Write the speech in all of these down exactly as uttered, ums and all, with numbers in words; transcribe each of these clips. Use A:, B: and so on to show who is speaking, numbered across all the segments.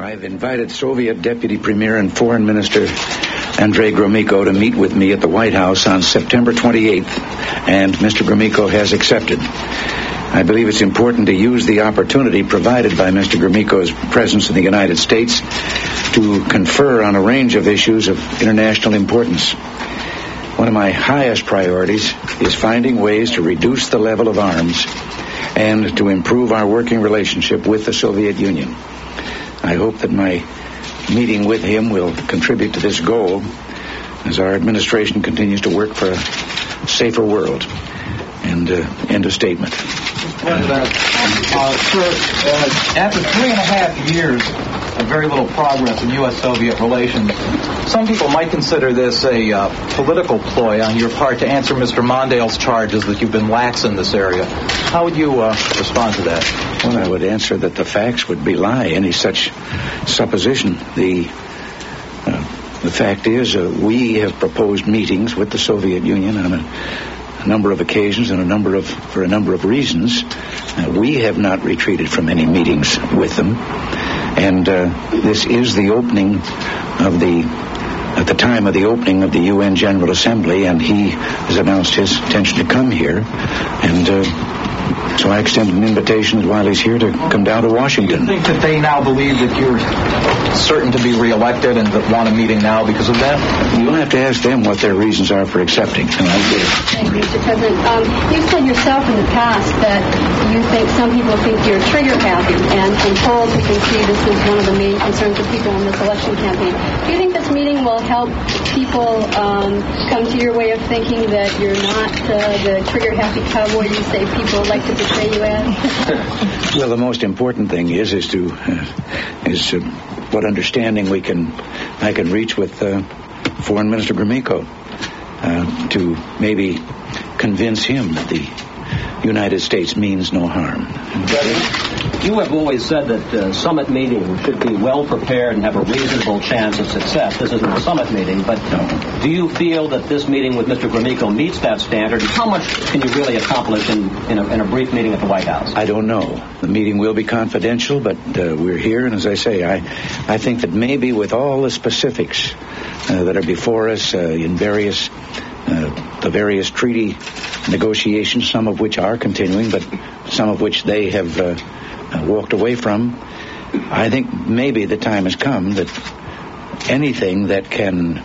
A: I've invited Soviet Deputy Premier and Foreign Minister Andrei Gromyko to meet with me at the White House on September twenty-eighth, and Mister Gromyko has accepted. I believe it's important to use the opportunity provided by Mister Gromyko's presence in the United States to confer on a range of issues of international importance. One of my highest priorities is finding ways to reduce the level of arms and to improve our working relationship with the Soviet Union. I hope that my meeting with him will contribute to this goal as our administration continues to work for a safer world. And uh, end of statement.
B: President, uh, sir, uh, after three and a half years of very little progress in U S Soviet relations, some people might consider this a uh, political ploy on your part to answer Mister Mondale's charges that you've been lax in this area. How would you uh, respond to that?
A: Well, I would answer that the facts would belie any such supposition. The uh, the fact is, uh, we have proposed meetings with the Soviet Union on a A number of occasions and a number of for a number of reasons. Uh, we have not retreated from any meetings with them, and uh, this is the opening of the at the time of the opening of the U N General Assembly, and he has announced his intention to come here, and uh, so I extended an invitation while he's here to come down to Washington.
B: Do you think that they now believe that you're certain to be reelected and that want a meeting now because of that?
A: You'll have to ask them what their reasons are for accepting. And I did.
C: Thank you, Mister President. Um, you've said yourself in the past that you think some people think you're trigger happy, and from polls you can see this is one of the main concerns of people in this election campaign. Do you think this meeting will help people um, come to your way of thinking that you're not uh, the trigger happy cowboy you say people like to portray you as?
A: Well, the most important thing is is to uh, is uh, what understanding we can I can reach with uh, Foreign Minister Gromyko uh, to maybe convince him that the United States means no harm.
D: You have always said that uh, summit meetings should be well prepared and have a reasonable chance of success. This isn't a summit meeting, but no. Do you feel that this meeting with Mister Gromyko meets that standard? How much can you really accomplish in, in, a, in a brief meeting at the White House?
A: I don't know. The meeting will be confidential, but uh, we're here, and as I say, I, I think that maybe with all the specifics uh, that are before us uh, in various uh, the various treaty negotiations, some of which are continuing, but some of which they have uh, walked away from, I think maybe the time has come that anything that can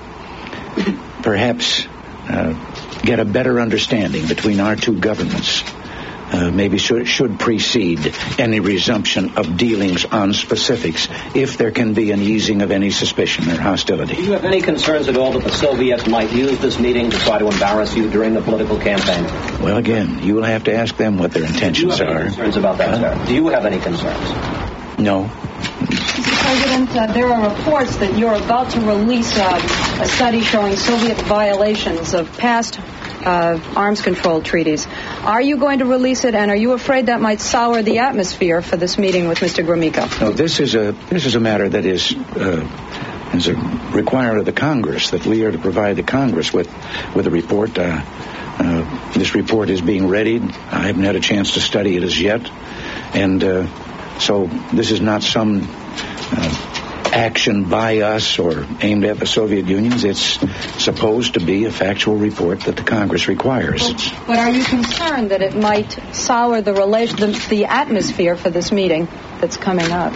A: perhaps uh, get a better understanding between our two governments uh, maybe should, should precede any resumption of dealings on specifics, if there can be an easing of any suspicion or hostility.
D: Do you have any concerns at all that the Soviets might use this meeting to try to embarrass you during the political campaign?
A: Well, again, you will have to ask them what their intentions
D: Do you have
A: are.
D: Any concerns about that,
A: huh?
D: sir? Do you have any concerns?
A: No.
E: Mister President, uh, there are reports that you're about to release uh, a study showing Soviet violations of past uh, arms control treaties. Are you going to release it, and are you afraid that might sour the atmosphere for this meeting with Mister Gromyko?
A: No, this is a this is a matter that is uh, is a required of the Congress, that we are to provide the Congress with with a report. Uh, uh, this report is being readied. I haven't had a chance to study it as yet, and uh, so this is not some uh, action by us or aimed at the Soviet Unions. It's supposed to be a factual report that the Congress requires.
E: But, but are you concerned that it might sour the relation, the, the atmosphere for this meeting that's coming up?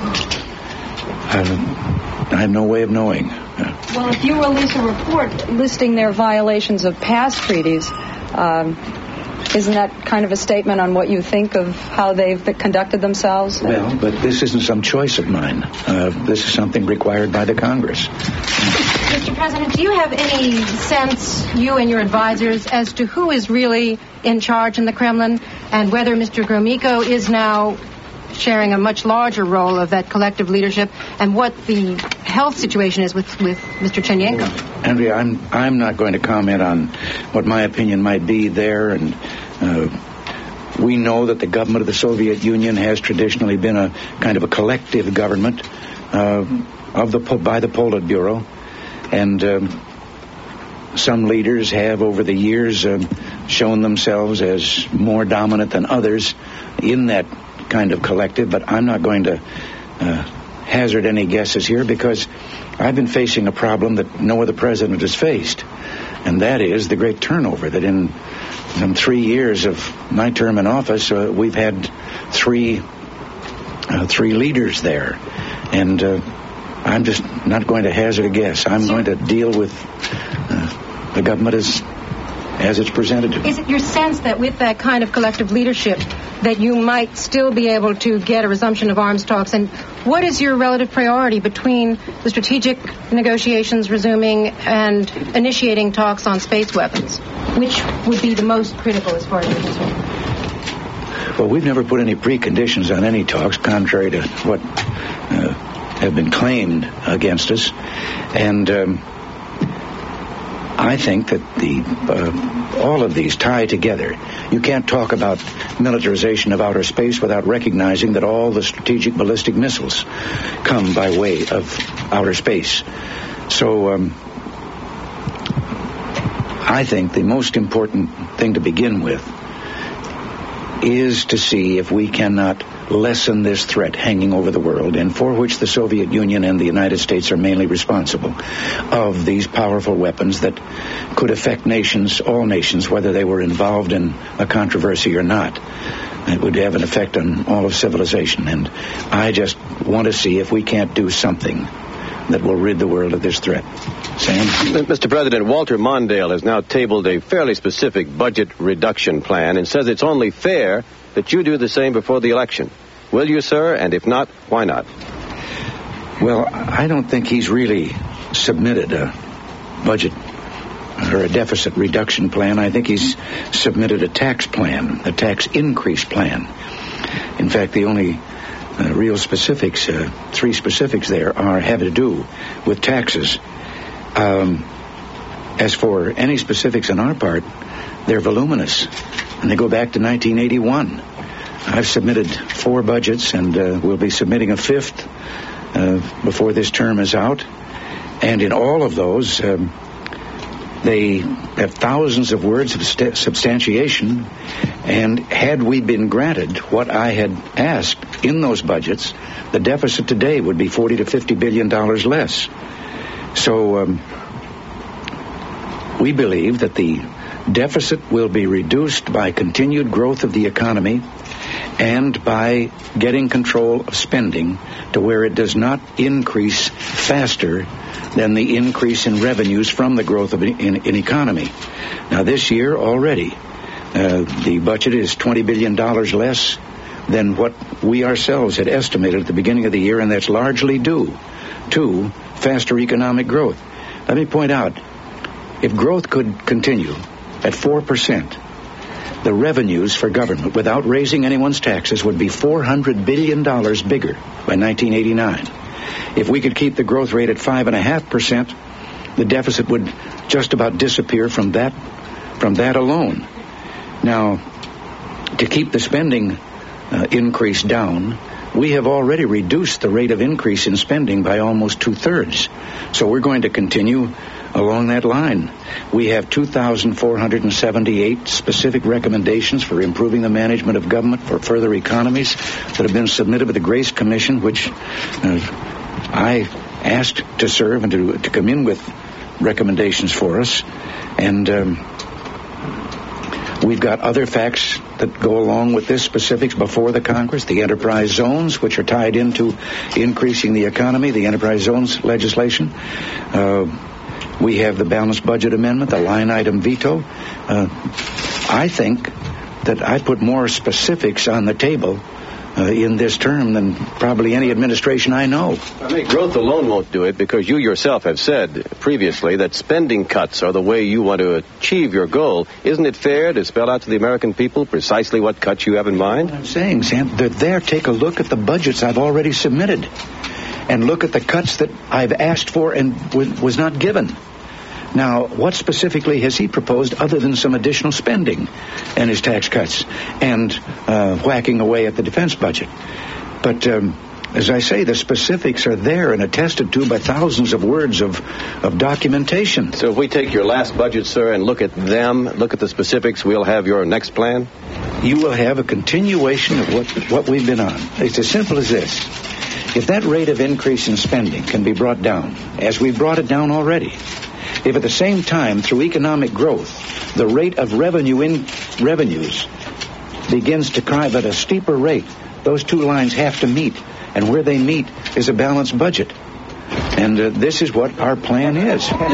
A: Uh, I have no way of knowing. Uh,
E: well, if you release a report listing their violations of past treaties, um, isn't that kind of a statement on what you think of how they've conducted themselves?
A: Well, but this isn't some choice of mine. Uh, this is something required by the Congress.
F: Mister President, do you have any sense, you and your advisors, as to who is really in charge in the Kremlin and whether Mister Gromyko is now sharing a much larger role of that collective leadership, and what the health situation is with, with Mister Chernenko?
A: Andrea, I'm I'm not going to comment on what my opinion might be there, and uh, we know that the government of the Soviet Union has traditionally been a kind of a collective government uh, of the by the Politburo, and um, some leaders have over the years um, shown themselves as more dominant than others in that kind of collective, but I'm not going to uh, hazard any guesses here because I've been facing a problem that no other president has faced, and that is the great turnover that in, in three years of my term in office, uh, we've had three uh, three leaders there, and uh, I'm just not going to hazard a guess. I'm going to deal with uh, the government as as it's presented to me.
F: Is it your sense that with that kind of collective leadership that you might still be able to get a resumption of arms talks? And what is your relative priority between the strategic negotiations resuming and initiating talks on space weapons? Which would be the most critical as far as you're concerned?
A: Well, we've never put any preconditions on any talks, contrary to what uh, have been claimed against us. And um, I think that the uh, all of these tie together. You can't talk about militarization of outer space without recognizing that all the strategic ballistic missiles come by way of outer space. So um, I think the most important thing to begin with is to see if we cannot lessen this threat hanging over the world, and for which the Soviet Union and the United States are mainly responsible, of these powerful weapons that could affect nations, all nations, whether they were involved in a controversy or not. It would have an effect on all of civilization, and I just want to see if we can't do something that will rid the world of this threat. Sam?
G: Mister President, Walter Mondale has now tabled a fairly specific budget reduction plan and says it's only fair that you do the same before the election. Will you, sir? And if not, why not?
A: Well, I don't think he's really submitted a budget or a deficit reduction plan. I think he's submitted a tax plan, a tax increase plan. In fact, the only uh, real specifics, uh, three specifics there, are have to do with taxes. Um, as for any specifics on our part, they're voluminous, and they go back to nineteen eighty-one. I've submitted four budgets, and uh, we'll be submitting a fifth uh, before this term is out. And in all of those, um, they have thousands of words of st- substantiation, and had we been granted what I had asked in those budgets, the deficit today would be forty to fifty billion dollars less. So um, we believe that the deficit will be reduced by continued growth of the economy and by getting control of spending to where it does not increase faster than the increase in revenues from the growth of an in, in economy. Now, this year already, uh, the budget is twenty billion dollars less than what we ourselves had estimated at the beginning of the year, and that's largely due to faster economic growth. Let me point out, if growth could continue at four percent, the revenues for government, without raising anyone's taxes, would be four hundred billion dollars bigger by nineteen eighty-nine. If we could keep the growth rate at five point five percent, the deficit would just about disappear from that, from that alone. Now, to keep the spending uh, increase down, we have already reduced the rate of increase in spending by almost two-thirds. So we're going to continue along that line. We have two thousand four hundred seventy-eight specific recommendations for improving the management of government for further economies that have been submitted by the Grace Commission, which uh, I asked to serve and to, to come in with recommendations for us. And um, we've got other facts that go along with this, specifics before the Congress, the enterprise zones, which are tied into increasing the economy, the enterprise zones legislation. Uh, we have the balanced budget amendment, the line item veto. Uh, I think that I put more specifics on the table uh, in this term than probably any administration I know.
G: I mean, growth alone won't do it, because you yourself have said previously that spending cuts are the way you want to achieve your goal. Isn't it fair to spell out to the American people precisely what cuts you have in mind?
A: I'm saying, Sam, they're there. Take a look at the budgets I've already submitted and look at the cuts that I've asked for and w- was not given. Now, what specifically has he proposed other than some additional spending and his tax cuts and uh, whacking away at the defense budget? But um, as I say, the specifics are there and attested to by thousands of words of, of documentation.
G: So if we take your last budget, sir, and look at them, look at the specifics, we'll have your next plan?
A: You will have a continuation of what, what we've been on. It's as simple as this. If that rate of increase in spending can be brought down, as we've brought it down already, if at the same time, through economic growth, the rate of revenue in revenues begins to climb at a steeper rate, those two lines have to meet. And where they meet is a balanced budget. And uh, this is what our plan is. If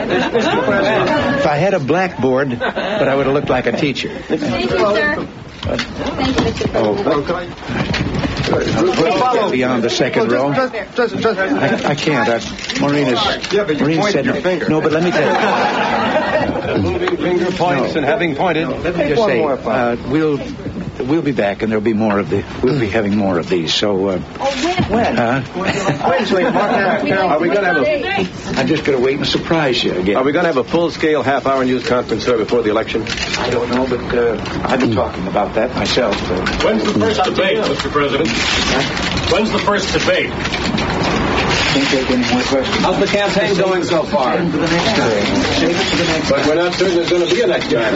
A: I had a blackboard, but I would have looked like a teacher.
C: Thank you, sir. Thank you, Mister President.
A: Oh, beyond the second row. I, I can't. I, Maureen is. Maureen said no, but let me tell you.
G: Moving finger points
A: No.
G: and having pointed.
A: Let me just say, uh, we'll we'll be back, and there'll be more of the. We'll be having more of these. So. Uh,
C: Oh, when?
A: uh,
G: Are we going to have a
A: I'm just going to wait and surprise you again.
G: Are we going to have a full-scale half-hour news conference, sir, before the election?
A: I don't know, but uh, I've been talking about that myself. Uh,
H: When's the first debate, Mister President? When's the first debate?
A: Can't take any more questions.
D: How's the campaign going so far?
A: Save it for the next time. Save it for the next
G: But we're not certain there's going to be a next time.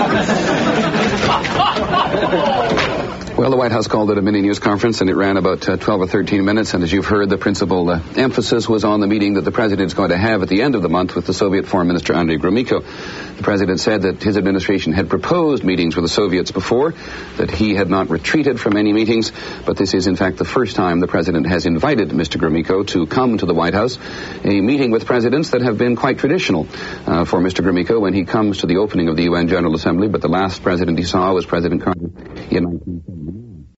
I: Well, the White House called it a mini news conference, and it ran about uh, twelve or thirteen minutes. And as you've heard, the principal uh, emphasis was on the meeting that the president is going to have at the end of the month with the Soviet Foreign Minister Andrei Gromyko. The president said that his administration had proposed meetings with the Soviets before, that he had not retreated from any meetings, but this is in fact the first time the president has invited Mister Gromyko to come to the White House, a meeting with presidents that have been quite traditional uh, for Mister Gromyko when he comes to the opening of the U N General Assembly. But the last president he saw was President Carter in nineteen seventy.